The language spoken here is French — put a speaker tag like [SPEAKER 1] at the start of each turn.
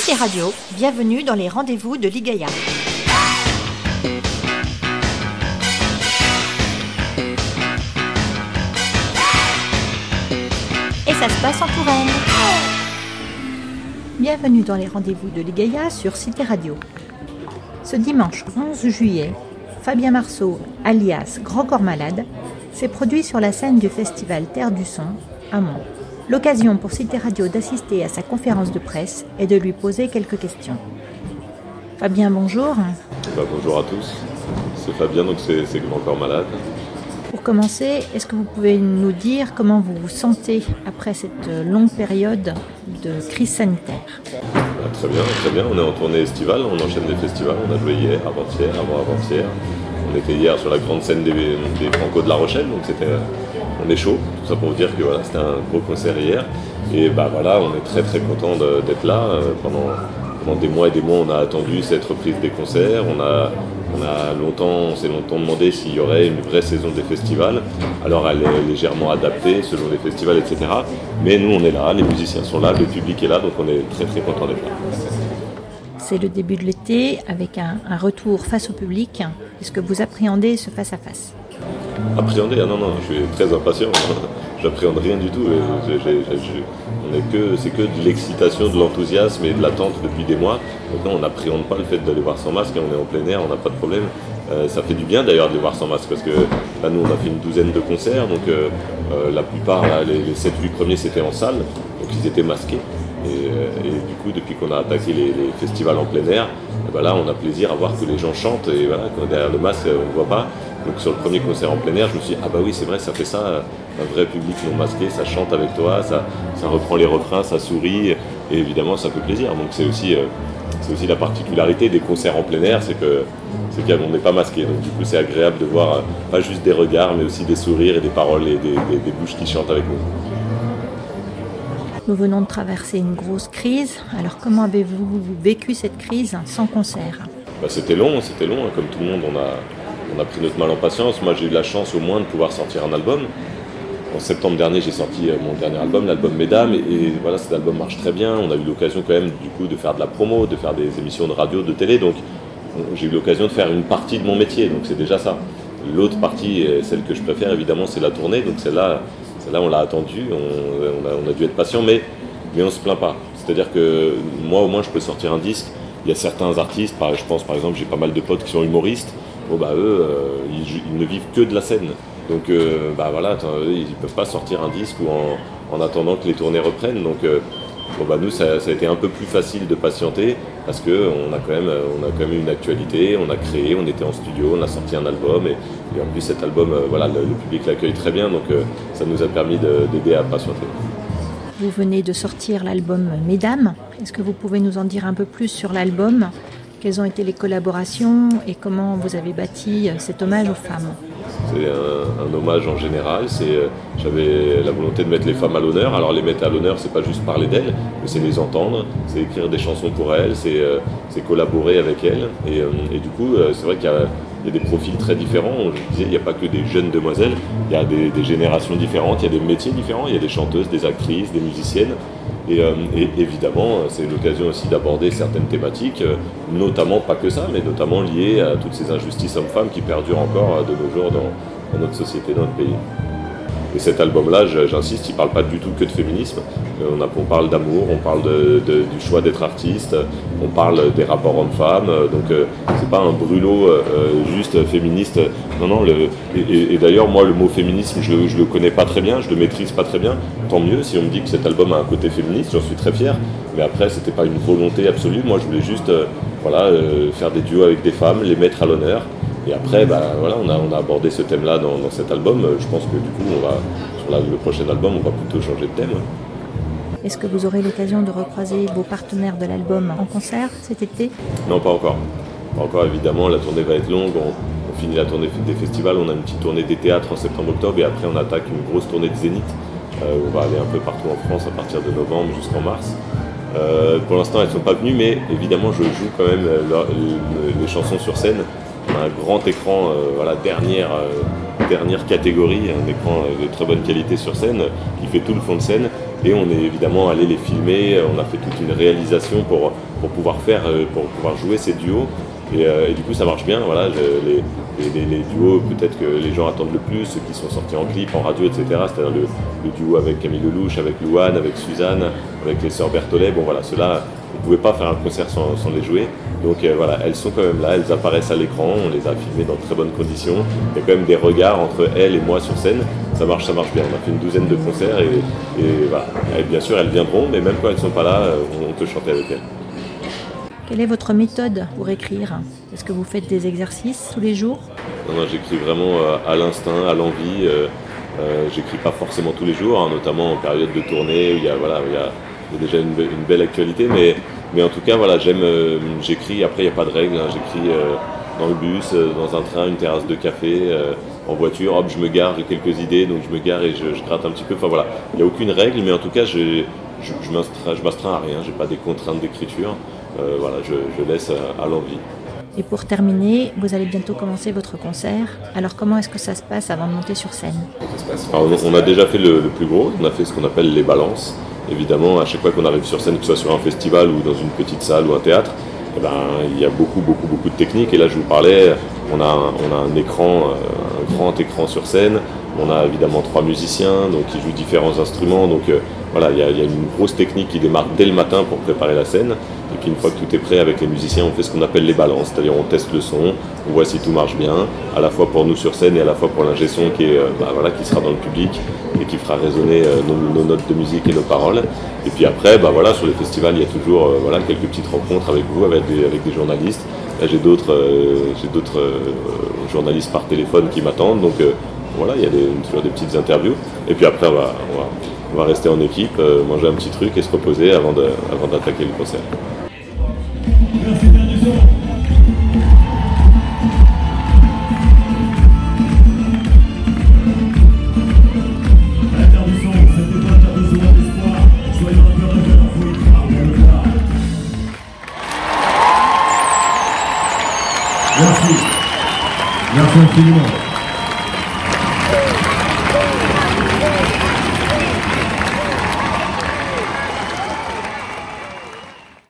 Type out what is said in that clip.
[SPEAKER 1] Cité Radio, bienvenue dans les rendez-vous de l'IGAIA. Et ça se passe en Touraine. Bienvenue dans les rendez-vous de l'IGAIA sur Cité Radio. Ce dimanche 11 juillet, Fabien Marceau, alias Grand Corps Malade, s'est produit sur la scène du festival Terre du Son, à Mons. L'occasion pour Cité Radio d'assister à sa conférence de presse et de lui poser quelques questions. Fabien, bonjour.
[SPEAKER 2] Bonjour à tous, c'est Fabien, donc c'est Grand Corps Malade.
[SPEAKER 1] Pour commencer, est-ce que vous pouvez nous dire comment vous vous sentez après cette longue période de crise sanitaire ?
[SPEAKER 2] Très bien, on est en tournée estivale, on enchaîne des festivals, on a joué hier, avant-hier, avant-avant-hier. On était hier sur la grande scène des Franco de La Rochelle, donc on est chaud, tout ça pour vous dire que voilà, c'était un gros concert hier. Et on est très content d'être là. Pendant des mois et des mois, on a attendu cette reprise des concerts. On s'est longtemps demandé s'il y aurait une vraie saison des festivals. Alors elle est légèrement adaptée selon les festivals, etc. Mais nous, on est là, les musiciens sont là, le public est là, donc on est très content d'être là.
[SPEAKER 1] C'est le début de l'été, avec un retour face au public. Est-ce que vous appréhendez ce face-à-face ?
[SPEAKER 2] Appréhender ? Ah non, je suis très impatient. J'appréhende rien du tout. C'est que de l'excitation, de l'enthousiasme et de l'attente depuis des mois. Donc non, on n'appréhende pas le fait d'aller voir sans masque. On est en plein air, on n'a pas de problème. Ça fait du bien d'ailleurs de les voir sans masque parce que là, nous, on a fait une douzaine de concerts. Donc la plupart, là, les 7-8 premiers, c'était en salle. Donc ils étaient masqués. Et du coup, depuis qu'on a attaqué les festivals en plein air, là, on a plaisir à voir que les gens chantent. Et voilà, derrière le masque, on ne voit pas. Donc sur le premier concert en plein air, je me suis dit, oui, c'est vrai, ça fait ça, un vrai public non masqué, ça chante avec toi, ça reprend les refrains, ça sourit, et évidemment, ça fait plaisir. Donc c'est aussi la particularité des concerts en plein air, c'est qu'on n'est pas masqué. Donc du coup, c'est agréable de voir pas juste des regards, mais aussi des sourires et des paroles et des bouches qui chantent avec nous.
[SPEAKER 1] Nous venons de traverser une grosse crise. Alors comment avez-vous vécu cette crise sans concert ?
[SPEAKER 2] C'était long, comme tout le monde, on a pris notre mal en patience. Moi, j'ai eu la chance au moins de pouvoir sortir un album. En septembre dernier, j'ai sorti mon dernier album, l'album Mesdames. Et voilà, cet album marche très bien. On a eu l'occasion quand même du coup de faire de la promo, de faire des émissions de radio, de télé. Donc j'ai eu l'occasion de faire une partie de mon métier. Donc c'est déjà ça. L'autre partie, celle que je préfère évidemment, c'est la tournée. Donc celle-là on l'a attendue. On a dû être patient, mais on ne se plaint pas. C'est-à-dire que moi au moins je peux sortir un disque. Il y a certains artistes, je pense par exemple, j'ai pas mal de potes qui sont humoristes. Eux, ils ne vivent que de la scène. Donc eux, ils ne peuvent pas sortir un disque ou en attendant que les tournées reprennent. Donc nous, ça a été un peu plus facile de patienter parce qu'on a quand même eu une actualité, on a créé, on était en studio, on a sorti un album et en plus cet album, le public l'accueille très bien, donc ça nous a permis d'aider à patienter.
[SPEAKER 1] Vous venez de sortir l'album Mesdames. Est-ce que vous pouvez nous en dire un peu plus sur l'album ? Quelles ont été les collaborations et comment vous avez bâti cet hommage aux femmes ?
[SPEAKER 2] C'est un hommage en général. J'avais la volonté de mettre les femmes à l'honneur. Alors les mettre à l'honneur, c'est pas juste parler d'elles, mais c'est les entendre, c'est écrire des chansons pour elles, c'est collaborer avec elles. Et du coup, c'est vrai qu'il y a des profils très différents. Je disais, il n'y a pas que des jeunes demoiselles, il y a des générations différentes, il y a des métiers différents, il y a des chanteuses, des actrices, des musiciennes. Et évidemment, c'est l'occasion aussi d'aborder certaines thématiques, notamment, pas que ça, mais notamment liées à toutes ces injustices hommes-femmes qui perdurent encore de nos jours dans notre société, dans notre pays. Et cet album-là, j'insiste, il ne parle pas du tout que de féminisme. On parle d'amour, on parle du choix d'être artiste, on parle des rapports hommes-femmes. Donc c'est pas un brûlot juste féministe. Non. Et d'ailleurs, moi, le mot féminisme, je le connais pas très bien, je le maîtrise pas très bien. Tant mieux, si on me dit que cet album a un côté féministe, j'en suis très fier. Mais après, c'était pas une volonté absolue. Moi, je voulais juste faire des duos avec des femmes, les mettre à l'honneur. Et après, on a abordé ce thème-là dans cet album. Je pense que du coup, sur le prochain album, on va plutôt changer de thème.
[SPEAKER 1] Est-ce que vous aurez l'occasion de recroiser vos partenaires de l'album en concert cet été ?
[SPEAKER 2] Non, pas encore. Pas encore, évidemment. La tournée va être longue. On finit la tournée des festivals. On a une petite tournée des théâtres en septembre-octobre. Et après, on attaque une grosse tournée de Zénith. On va aller un peu partout en France à partir de novembre jusqu'en mars. Pour l'instant, elles ne sont pas venues, mais évidemment, je joue quand même les chansons sur scène. On a un grand écran, dernière catégorie, un écran de très bonne qualité sur scène qui fait tout le fond de scène. et on est évidemment allé les filmer, on a fait toute une réalisation pour pouvoir jouer ces duos. Et du coup ça marche bien, voilà, les duos peut-être que les gens attendent le plus, ceux qui sont sortis en clip, en radio, etc. C'est-à-dire le duo avec Camille Lelouch, avec Louane, avec Suzanne, avec les sœurs Berthollet, bon voilà, ceux-là, on ne pouvait pas faire un concert sans les jouer. Donc voilà, elles sont quand même là, elles apparaissent à l'écran, on les a filmées dans de très bonnes conditions. Il y a quand même des regards entre elles et moi sur scène, ça marche bien. On a fait une douzaine de concerts et voilà. Et bien sûr elles viendront, mais même quand elles ne sont pas là, on peut chanter avec elles.
[SPEAKER 1] Quelle est votre méthode pour écrire? Est-ce que vous faites des exercices tous les jours?
[SPEAKER 2] Non, j'écris vraiment à l'instinct, à l'envie. J'écris pas forcément tous les jours, hein, notamment en période de tournée où il y a déjà une belle actualité. Mais en tout cas, voilà, j'écris. Après, il n'y a pas de règle, hein, j'écris dans le bus, dans un train, une terrasse de café, en voiture. Hop, je me gare, j'ai quelques idées, donc je me gare et je gratte un petit peu. Enfin voilà, il n'y a aucune règle, mais en tout cas, je m'astreins à rien. J'ai pas des contraintes d'écriture. Voilà, je laisse à l'envie.
[SPEAKER 1] Et pour terminer, vous allez bientôt commencer votre concert. Alors comment est-ce que ça se passe avant de monter sur scène?
[SPEAKER 2] Alors, on a déjà fait le plus gros, on a fait ce qu'on appelle les balances. Évidemment, à chaque fois qu'on arrive sur scène, que ce soit sur un festival ou dans une petite salle ou un théâtre, eh ben, il y a beaucoup de techniques. Et là, je vous parlais, on a un écran, un grand écran sur scène. On a évidemment 3 musiciens donc, qui jouent différents instruments. Donc voilà, il y a une grosse technique qui démarre dès le matin pour préparer la scène. Et puis une fois que tout est prêt avec les musiciens, on fait ce qu'on appelle les balances. C'est-à-dire on teste le son, on voit si tout marche bien, à la fois pour nous sur scène et à la fois pour l'ingé son qui sera dans le public et qui fera résonner nos notes de musique et nos paroles. Et puis après, sur les festivals, il y a toujours quelques petites rencontres avec vous, avec des journalistes. Là, j'ai d'autres journalistes par téléphone qui m'attendent. Donc voilà, il y a toujours des petites interviews. Et puis après, on va rester en équipe, manger un petit truc et se reposer avant d'attaquer le concert.
[SPEAKER 3] Merci, Terre-du-Son. La Terre-du-Son, c'était pas Terre-du-Son d'espoir. Soyons un peu rêveurs, faut y croire, mais le croire. Merci. Merci infiniment.